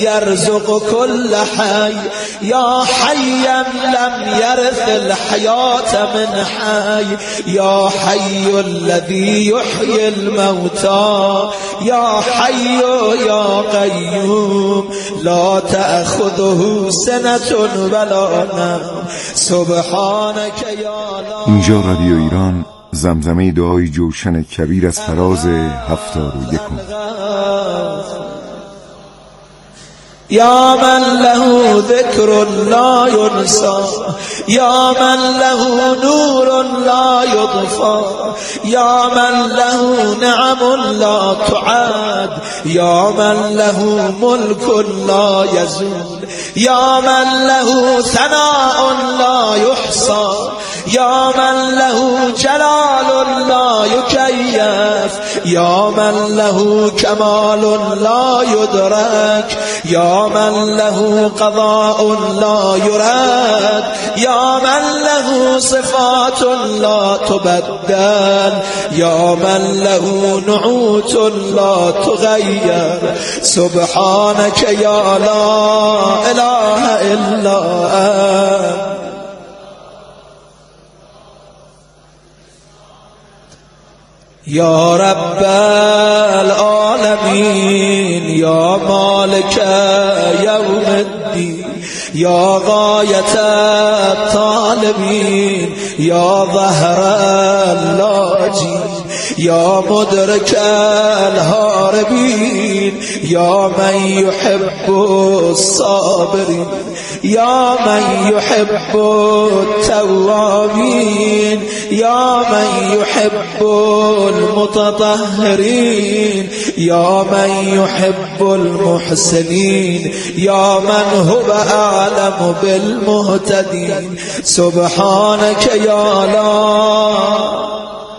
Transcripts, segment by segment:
يرزق كل حي يا حيا لم يرث الحياة من حي يا حي الذي يحيي الموتى يا حي يا قيوم لا تأخذه سنة ولا نوم سبحانك يا الله. اینجا رادیو ایران، زمزمه دعای جوشن کبیر از فراز 71. يا من له ذكر لا ينسى يا من له نور لا يطفى يا من له نعم لا تعاد يا من له ملك لا يزول يا من له ثناء لا يحصى يا من له جلال لا يكيف يا من له كمال لا يدرك يا من له قضاء لا يراد يا من له صفات لا تبدل يا من له نعوت لا تغير سبحانك يا لا إله إلا أنت. يا رب العالمين يا مالك يوم الدين يا غاية الطالبين يا ظهر اللاجين يا مدرك الهاربين يا من يحب الصابرين يا من يحب التوابين يا من يحب المتطهرين يا من يحب المحسنين يا من هو أعلم بالمهتدين سبحانك يا الله.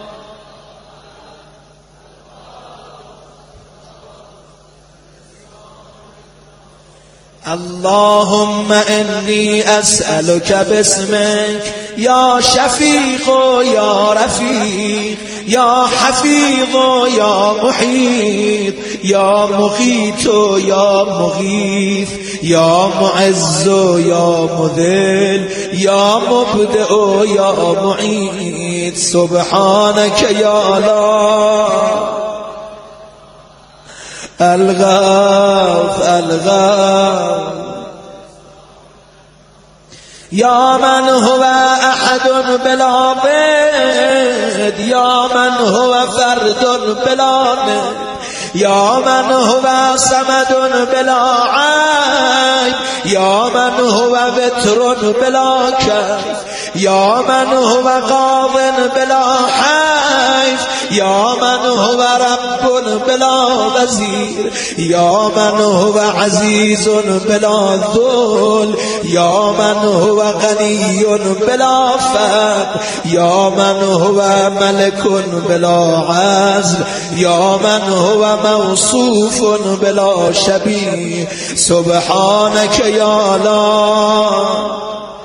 اللهم إني أسألك باسمك يا شفيق يا رفيق يا حفيظ يا محيط يا مغيث يا مغيث يا معز يا مذل يا مبدئ يا معيد سبحانك يا الله. الغوث الغوث يا من هو أحد بلا ضد يا من هو فرد بلا ند يا من هو صمد بلا عيب يا من هو وتر بلا كيف يا من هو قاض بلا حيف يا من هو رب بلا وزير يا من هو عزيز بلا ذل يا من هو غني بلا فقر يا من هو ملك بلا عزل يا من هو موصوف بلا شبيه سبحانك يا الله.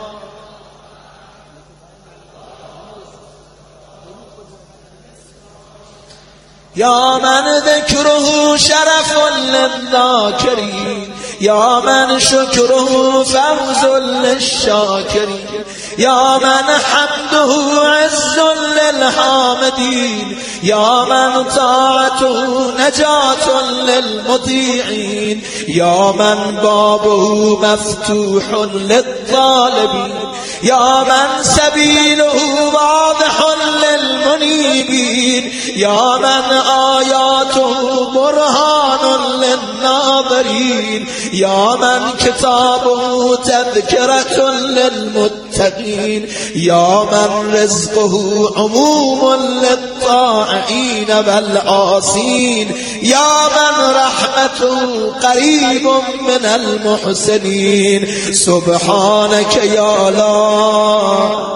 يا من ذكره شرف للذاكرين يا من شكره فوز للشاكرين يا من حمده عز للحامدين يا من طاعته نجاة للمطيعين يا من بابه مفتوح للطالبين يا من سبيله واضح للمنيبين يا من آياته برهان للناظرين يا من كتابه تذكرة للمتقين يا من رزقه عموم للطاعين والعاصين يا من رحمته قريب من المحسنين سبحانك يا الله.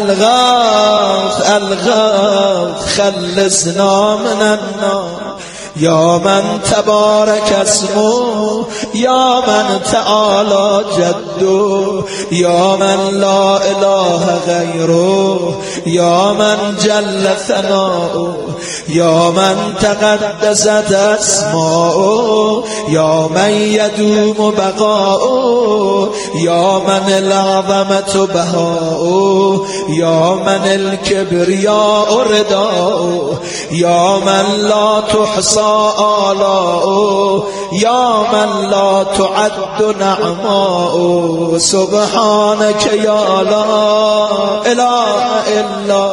الغوث الغوث خلصنا من النار یا من تبارک اسمه یا من تعالی جده یا من لا اله غیره یا من جل ثناؤه یا من تقدست اسماؤه یا من یدوم بقاؤه یا من العظمة بهاؤه یا من الكبریاء رداؤه یا من لا تحصى آلاؤه یا من لا تعد نعماؤه سبحانك یا لا اله الا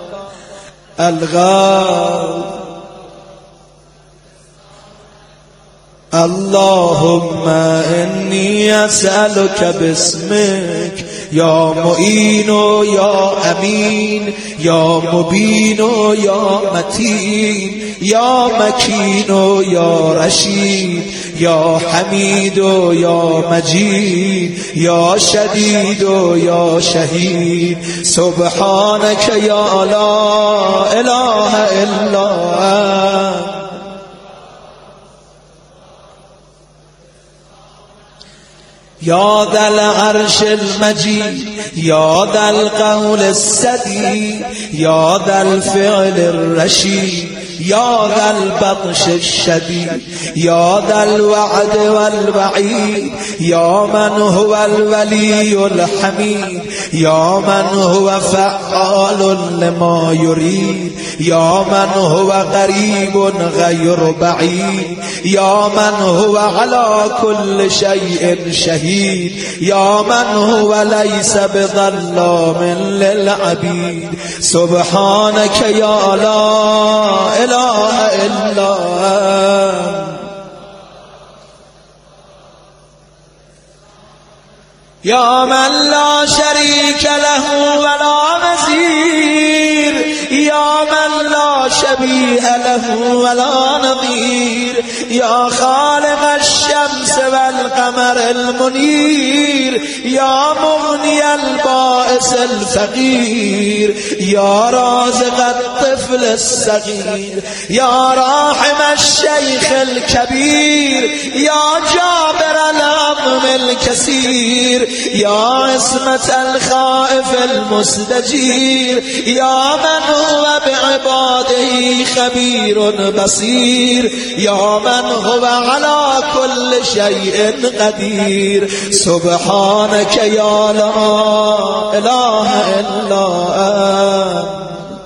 الغفور اللهم إني أسألك باسمك يا معين يا أمين يا مبين يا متين يا مكين يا رشيد يا حميد يا مجيد يا شديد يا شهيد سبحانك يا لا إله إلا أنت يا ذا العرش المجيد يا ذا القول السديد يا ذا الفعل الرشيد يا ذا البطش الشديد يا ذا الوعد والوعيد يا من هو الولي الحميد يا من هو فعال لما يريد يا من هو قريب غير بعيد يا من هو على كل شيء شهيد يا من هو ليس بظلام للعبيد سبحانك يا لا إله إلا أنت يا من لا شريك له ولا نظير يا من لا شبيه له ولا نظير يا خالق الشمس والقمر المنير يا مغني البائس الفقير يا رازق الطفل الصغير يا راحم الشيخ الكبير يا جابر العظم الكثير يا عصمة الخائف المستجير يا من هو بعباده خبير بصير يا من هو على كل شيء قدير سبحانك يا لا إله إلا أنت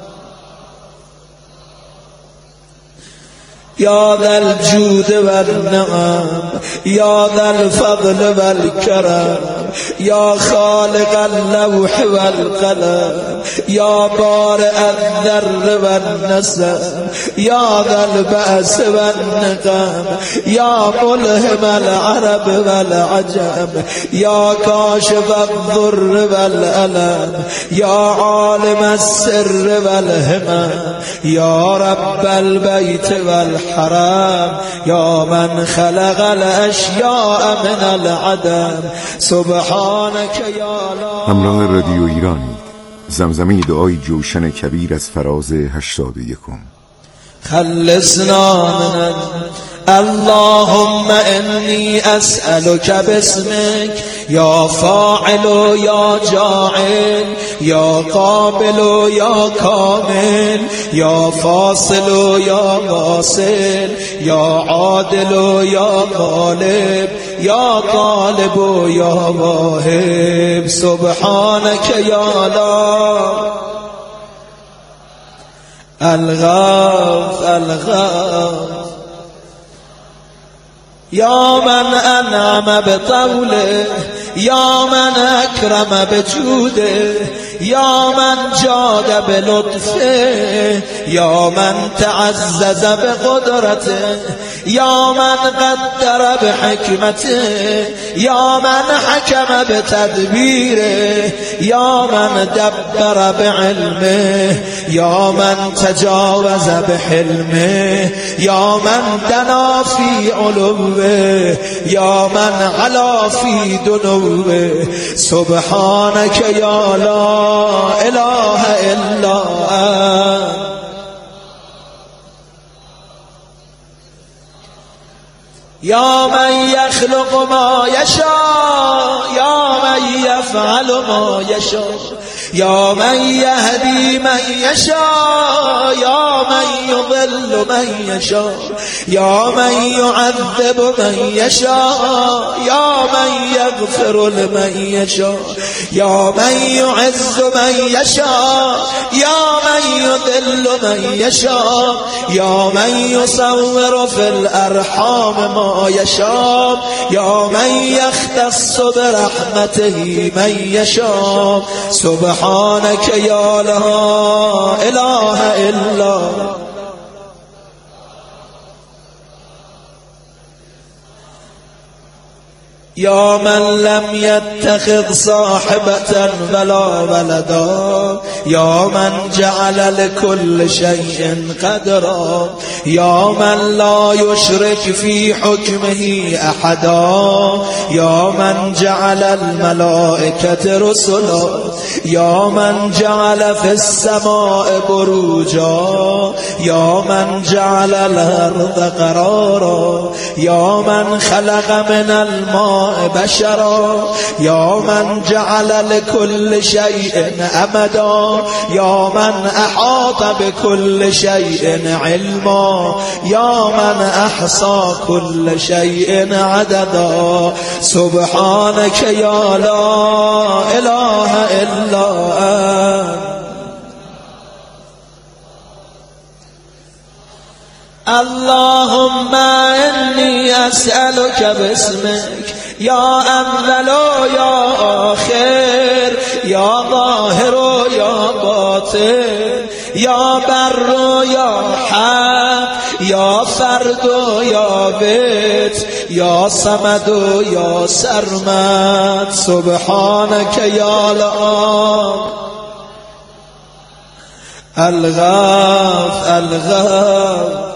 يا ذا الجود والنعم يا ذا الفضل والكرم يا خالق اللوح والقلم يا بارئ الذر والنسم يا ذا البأس والنقم يا ملهم العرب والعجم يا كاشف الضر والألم يا عالم السر والهمم يا رب البيت والحرام يا من خلق الأشياء من العدم سبحانك يا لا. همراه رادیو ایرانی، زمزمه دعای جوشن کبیر از فراز 81. خلصنا من اللهم إني أسألك باسمك يا فاعل يا جاعل يا قابل يا كامل يا فاصل يا واصل يا عادل يا غالب يا طالب يا واهب سبحانك يا لا الغاف يا من أنعم بطوله يا من أكرم بجوده يا من جاد بلطفه يا من تعزز بقدرته يا من قدر بحكمته يا من حكم بتدبيره يا من دبر بعلمه يا من تجاوز بحلمه يا من دنا في علوه يا من علا في دنوه سبحانك يا لا إله إلا أنت یا من یخلق ما یشاء یا من یفعل ما یشاء یا من یهدی من یشاء یا من یضل من یشاء یا من یعذب من یشاء یا من یغفر لمن یشاء یا من یعز من یشاء یا من یذل من یشاء یا من یصور فی الارحام ما یشاء یا من یختص برحمته من یشاء سبحانك یا لا اله الا یا من لم يتخذ صاحبة ولا ولدا یا من جعل لكل شيء قدرا یا من لا يشرك في حكمه احدا یا من جعل الملائكة رسلا یا من جعل في السماء بروجا یا من جعل الارض قرارا یا من خلق من الماء بشرا یا من جعل لكل شيء امدا یا من احاط بكل شيء علما یا من احصى كل شيء عددا سبحانك یا لا اله الا انت اللهم إني أسألك باسمك يا أول يا آخر يا ظاهر يا باطن يا بر يا حق يا فرد يا بيت يا صمد يا سرمد سبحانك يا لا الغاف الغاف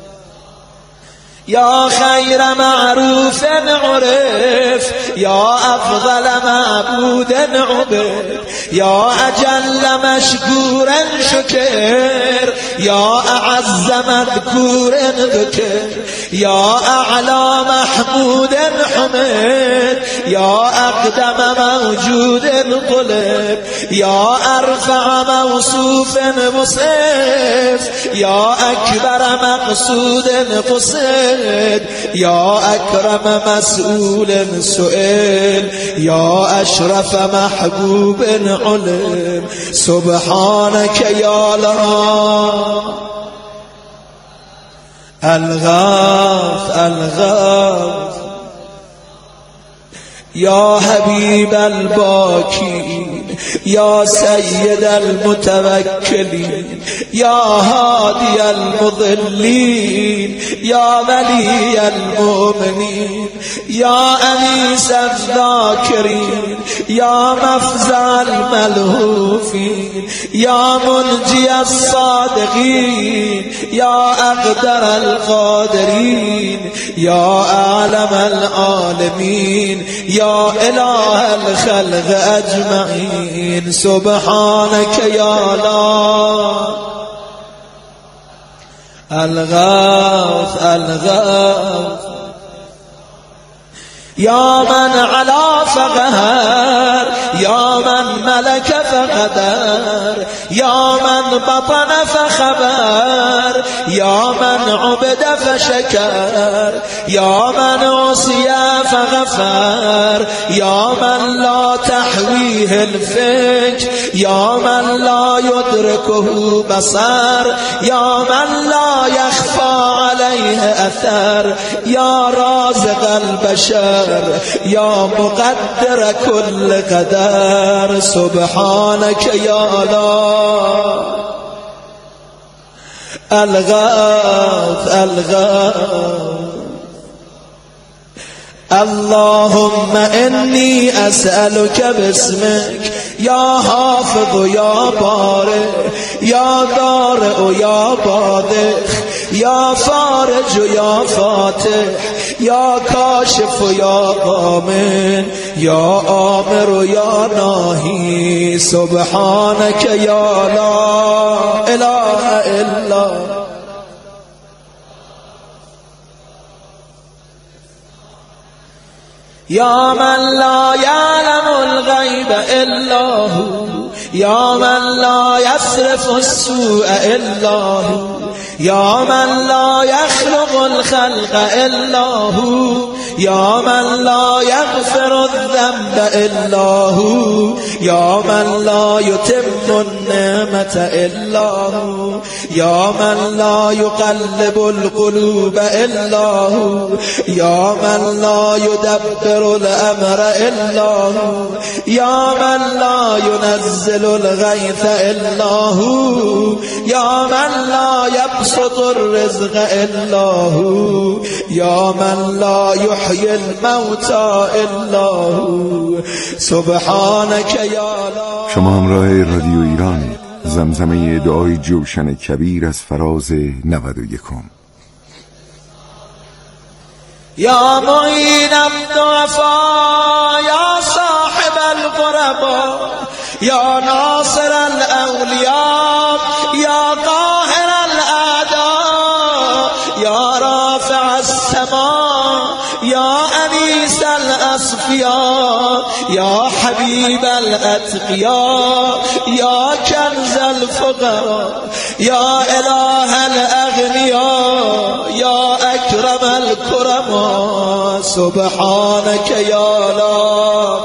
يا خير معروف عرف يا أفضل معبود عبد يا أجل مشكور شكر يا أعز مذكور ذكر يا أعلى محمود حمد يا أقدم موجود طلب يا أرفع موصوف مصف يا أكبر مقصود قصد يا أكرم مسؤول سئل يا أشرف محبوب علم سبحانك يا لا الغاث الغاث يا حبيب الباكين يا سيد المتوكلين يا هادي المضلين يا ولي المؤمنين يا أنيس الذاكرين يا مفزع الملهوفين يا منجي الصادقين يا أقدر القادرين يا أعلم العالمين يا إله الخلق أجمعين سبحانك يا لا الغاث الغاث يا من علا فقهر يا من ملك فقدر يا من بطن فخبر يا من عبد فشكر يا من عصي فغفر يا من لا تحويه الفكر يا من لا يدركه بصر يا من لا يخفى عليه أثر يا رازق البشر يا مقدر كل قدر سبحانك يا لا الغاث الغاث اللهم إني أسألك باسمك يا حافظ يا بارئ يا دارئ يا باذخ يا فارج يا فاتح يا كاشف يا ضامن يا آمر يا ناهي سبحانك يا لا إله إلا یا من لا یعلم الغیب الا هو، یا من لا یصرف السوء الا هو، یا من لا یخلق الخلق الا هو، یا من لا یغفر الذنب الا هو، یا من لا یتم النعمت الا هو، یا من لا یقلب القلوب الا هو، یا من لا یدبر الامر الا هو، یا من لا ينزل الغیث الا هو، یا من لا یبسط الرزق الا هو، یا من لا یحیی الموتى الا هو. سبحانك یا لا. شما همراه رادیو ایران، زمزمه دعای جوشن کبیر از فراز 91. یا معین الضعفاء یا صاحب الغرباء، یا ناصر الاولیاء، یا قاهر الاعداء، یا رافع السماء، یا انیس الاصفیاء، یا حبیب الاتقیاء، یا کنز الفقراء، یا اله الاغنیاء، یا اکرم الکرماء. سبحانك یا لا.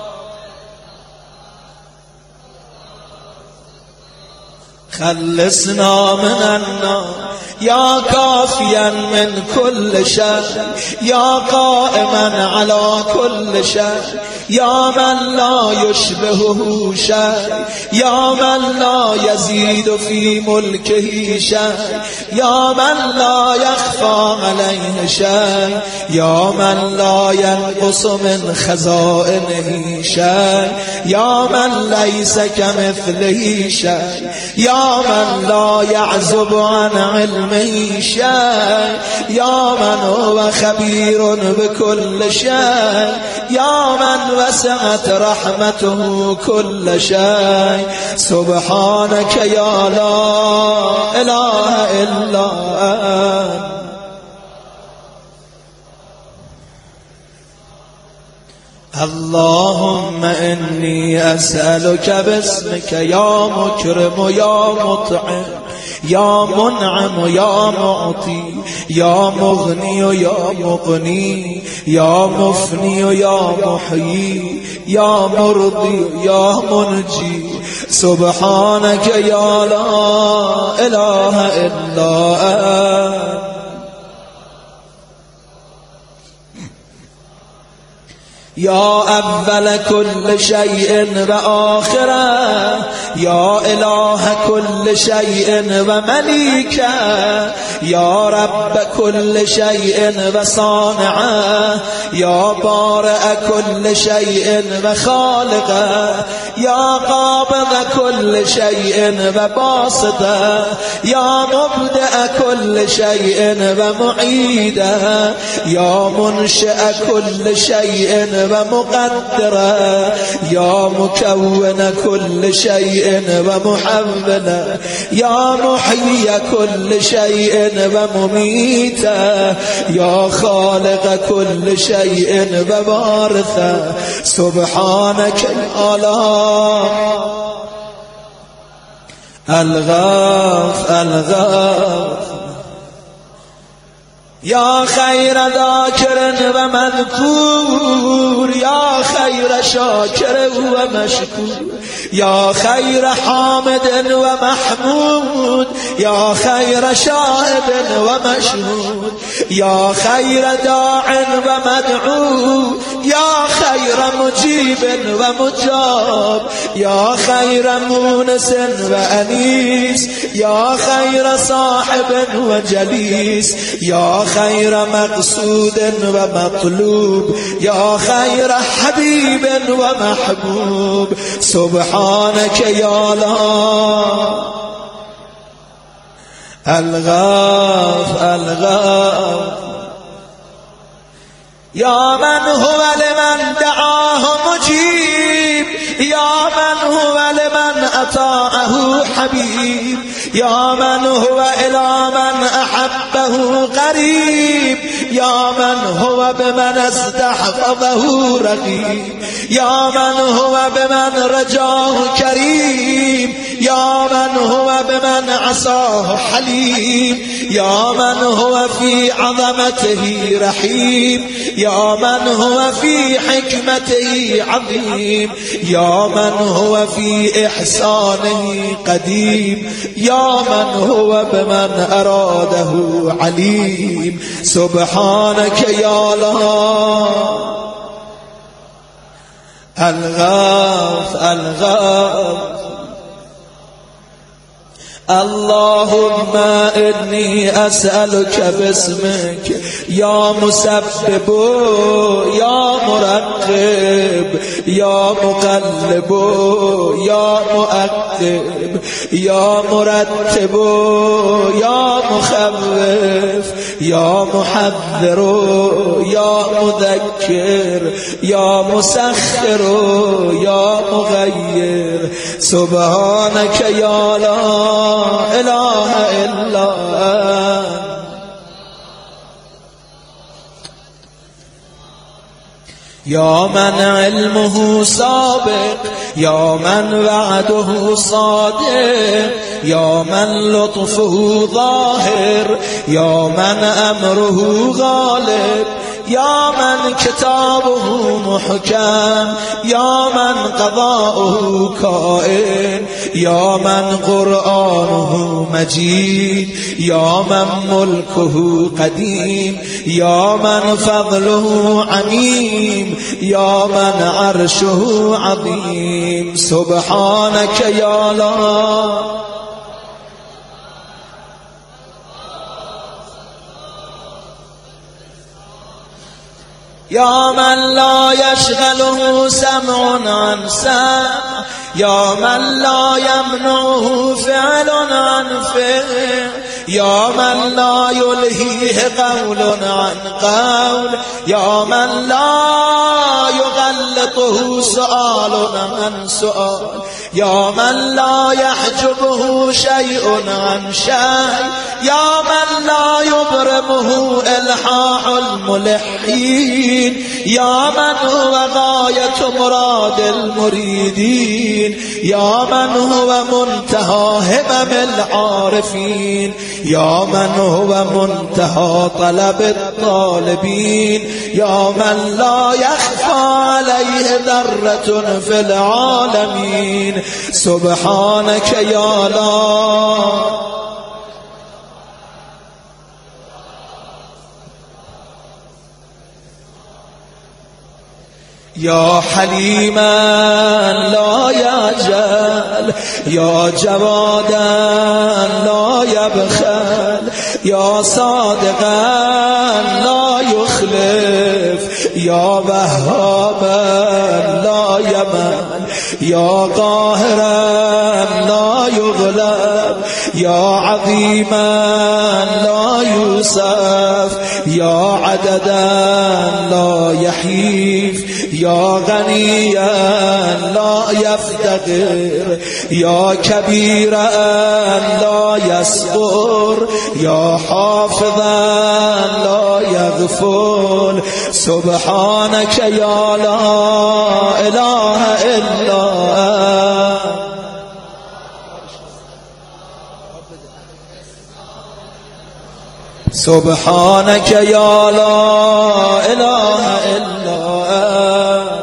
خلصنا من النار یا کافیا من كل شر، یا قائما على كل شر، یا من لا يشبهه شر، یا من لا يزيد في ملكه شر، یا من لا يخفى عليه شيء، یا من لا ينقص من خزائنه شيء، یا من ليس كمثله شيء، یا من لا يعزب عن علمه شيء، یا من هو خبير بكل شيء، یا من وسعت رحمته كل شيء. سبحانك يا لا إله إلا أنت. اللهم إني أسألك باسمك يا مكرم يا مطعم يا منعم يا معطي يا مغني يا مغني يا مفني يا محيي يا مرضي يا منجي. سبحانك يا لا إله إلا أنت. یا اول كل شيء و آخره، یا اله كل شيء و ملیکه، یا رب كل شيء و صانعه، یا بارئ كل شيء و خالقه، یا قابض كل شيء و باسطه، یا مبدأ كل شيء و معیده، یا منشئ كل شيء و مقدره، یا مكون كل شيء و محوله، یا محيي كل شيء و مميته، یا خالق كل شيء و وارثه. سبحانك يا الله. الغاف الغاف یا خیر ذاکر و مذکور، یا خیر شاکر و مشکور، یا خیر حامد و محمود، یا خیر شاهد و مشهود، یا خیر داع و مدعو، یا خیر مجیب و مجاب، یا خیر مونس و انیس، یا خیر صاحب و جلیس، یا خیر مقصود و مطلوب، یا خیر حبیب و محبوب. سبحانك یا لا. الغاف الغاف یا من هو لمن دعاه مجیب، یا من هو لمن اطاعه حبیب، یا من هو الى من احبه قریب، يا من هو بمن استحفظه رقيب، يا من هو بمن رجاه كريم، يا من هو بمن عصاه حليم، يا من هو في عظمته رحيم، يا من هو في حكمته عظيم، يا من هو في إحسانه قديم، يا من هو بمن أراده عليم. سبحانك يا الله الغاث الغاث. اللهم إني أسألك باسمك يا مسبب يا مرقب يا مقلب يا مؤدب يا مرتب يا مخوف يا محذر يا مذكر يا مسخر يا مغير. سبحانك يا لا إله إلا أنت. يا من علمه سابق، يا من وعده صادق، يا من لطفه ظاهر، يا من أمره غالب، يا من كتابه محكم، يا من قضاؤه كائن، يا من قرآنه مجيد، يا من ملكه قديم، يا من فضله عميم، يا من عرشه عظيم. سبحانك يا الله يا من لا يشغله سمع عن سمع، يا من لا يمنعه فعل عن فعل، يا من لا يلهيه قول عن قول، يا من لا يغلطه سؤال عن سؤال، يا من لا يحجبه شيء عن شيء، يا من لا يبرمه إلحاح الملحين، يا من هو غاية مراد المريدين، يا من هو منتهى همم العارفين، يا من هو منتهى طلب الطالبين، يا من لا يخفى عليه ذرة في العالمين. سبحانك يا الله يا حليما لا يعجل، يا جوادا لا يبخل، يا صادقا لا يخلف، يا وهابا لا يمن، يا قاهرا لا يغلب، يا عظيما لا يوصف، يا عددا لا يحيف، يا غنيا لا يفتقر، يا كبيرا لا يصغر، يا حافظا لا يغفل. سبحانك يا لا إله إلا أنت. سبحانك يا لا إله إلا أنت.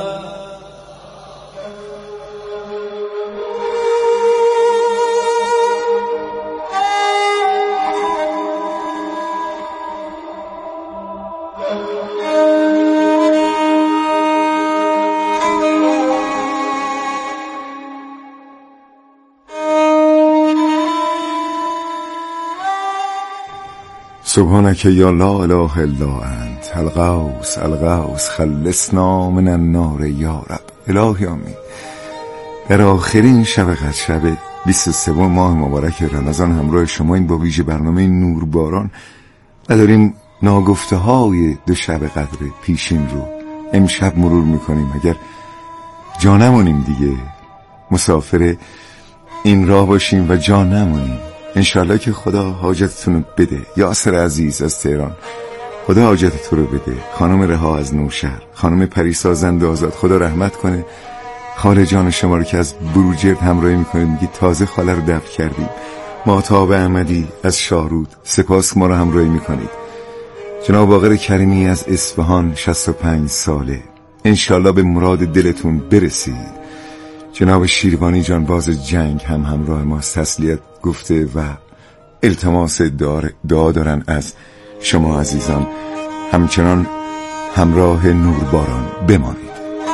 سبحانك یا لا اله الا انت الغوث الغوث خلصنا من النار یا رب. الهی آمین. در آخرین شب قدر، شب 23 ماه مبارک رمضان، همراه شما این با ویژه برنامه نورباران و داریم ناگفته های دو شب قدر پیشین رو امشب مرور میکنیم. اگر جا نمونیم دیگه مسافر این راه باشیم و جا نمونیم، انشالله که خدا حاجتتون بده. یاسر عزیز از تهران خدا حاجت تو رو بده. خانم رها از نوشهر، خانم پریسا زند آزاد، خدا رحمت کنه. خاله جان شما رو که از بروجرد همراهی میکنید، میگی تازه خاله رو دفن کردیم. ماتاب احمدی از شاهرود، سپاس ما رو همراهی میکنید. جناب باقر کریمی از اصفهان 65 ساله، انشالله به مراد دلتون برسید. جناب شیروانی جان باز جنگ هم همراه ماست، تسلیت گفته و التماس دعا دارن از شما عزیزان. همچنان همراه نورباران بمانید.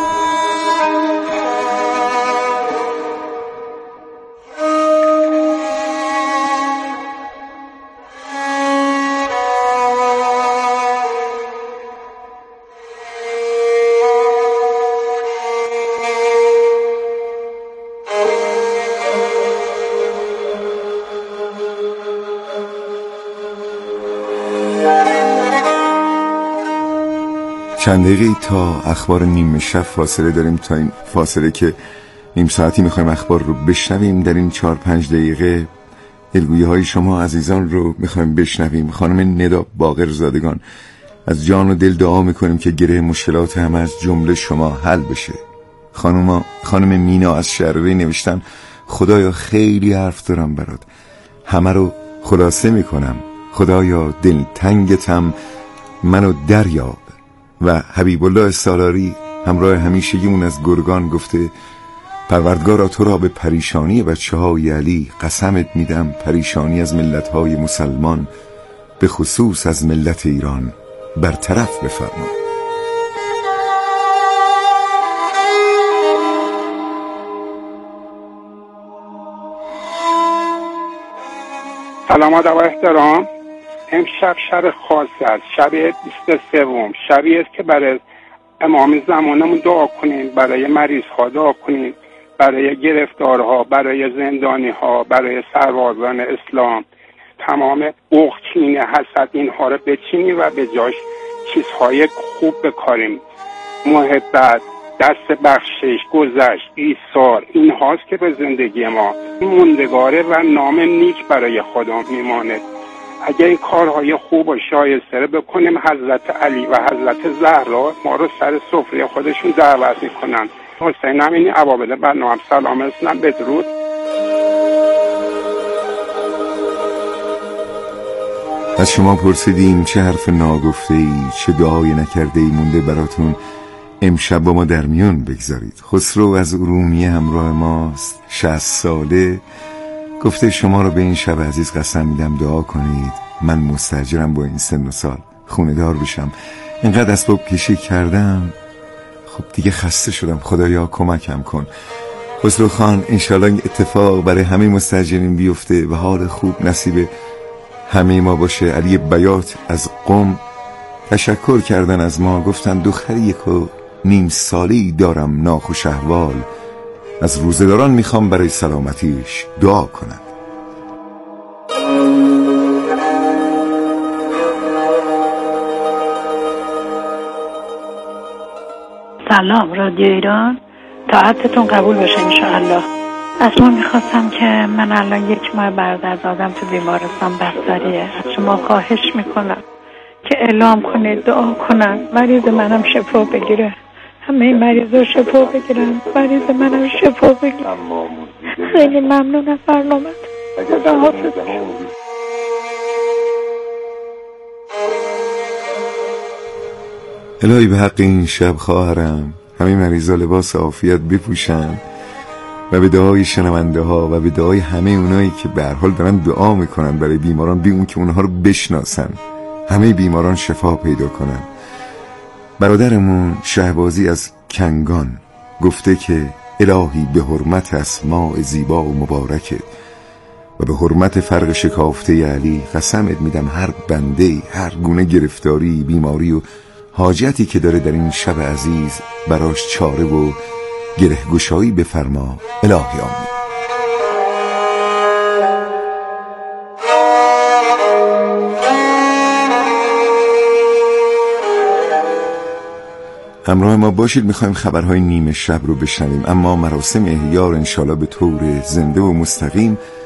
چند دقیقه تا اخبار نیمه شب فاصله داریم. تا این فاصله که نیم ساعتی میخوایم اخبار رو بشنویم، در این 4-5 دقیقه دلگویی های شما عزیزان رو میخوایم بشنویم. خانم ندا باقر زادگان، از جان و دل دعا میکنیم که گره مشکلات همه از جمله شما حل بشه. خانم مینا از شهربی نوشتن خدایا خیلی حرف دارم برات، همه رو خلاصه میکنم، خدایا دلتنگتم منو دریاب. و حبیب الله سالاری همراه همیشگیمون از گرگان گفته پروردگارا تو را به پریشانی بچه‌های علی قسمت میدم، پریشانی از ملت‌های مسلمان به خصوص از ملت ایران برطرف بفرما. سلام و احترام. امشب شب خاص است، شب 23، شبی است که برای امام زمانمون دعا کنیم، برای مریض‌ها دعا کنیم، برای گرفتارها، برای زندانی‌ها، برای سربازان اسلام. تمام بغض، حسد اینها رو بچینیم و به جاش چیزهای خوب بکاریم. محبت، دست بخشش، گذشت، ایثار، این هاست که به زندگی ما موندگاره و نام نیک برای خدا میماند. اگر این کارهای خوب و شایسته رو بکنیم، حضرت علی و حضرت زهرا ما رو سر سفره خودشون دعوت میکنن. حسین امینی عوابد برنامه سلام رسونم، بدرود. از شما پرسیدیم چه حرف ناگفته ای، چه دعای نکرده ای مونده براتون امشب با ما در میون بگذارید. خسرو از ارومیه همراه ماست، 60 ساله، گفته شما رو به این شب عزیز قسم میدم دعا کنید، من مستاجرم با این سن و سال خونه دار بشم، اینقدر اسباب کشی کردم، خب دیگه خسته شدم، خدایا کمکم کن. خسرو خان انشالله این اتفاق برای همه مستاجرین بیفته و حال خوب نصیب همه ما باشه. علی بیات از قم تشکر کردن از ما، گفتن دختری 1.5 ساله‌ای دارم ناخوش احوال، از روزداران میخوام برای سلامتیش دعا کنن. سلام رادیو ایران، طاعتتون قبول بشه انشاءالله. از شما میخواستم که من الان 1 ماه برادرزادم تو بیمارستان بستریه، از شما خواهش میکنم که اعلام کنید دعا کنن مریض منم شفا بگیره، همه مریضا شفا بگیرن، مریض منم شفا بگیره. خیلی ممنون از برنامه‌ت. خدا حافظ. الهی به حق این شب خواهرم همه مریضا لباس عافیت بپوشن و به دعای شنونده ها و به دعای همه اونایی که به هر حال دارن دعا میکنن برای بیماران، بی اون که اونها رو بشناسن، همه بیماران شفا پیدا کنن. برادرمون شهبازی از کنگان گفته که الهی به حرمت اسماء زیبا و مبارکت و به حرمت فرق شکافته علی قسمت میدم هر بنده هر گونه گرفتاری، بیماری و حاجتی که داره در این شب عزیز براش چاره و گره گشایی بفرما. الهی آمین. همراه ما باشید، میخوایم خبرهای نیمه شب رو بشنویم، اما مراسم احیا انشالله به طور زنده و مستقیم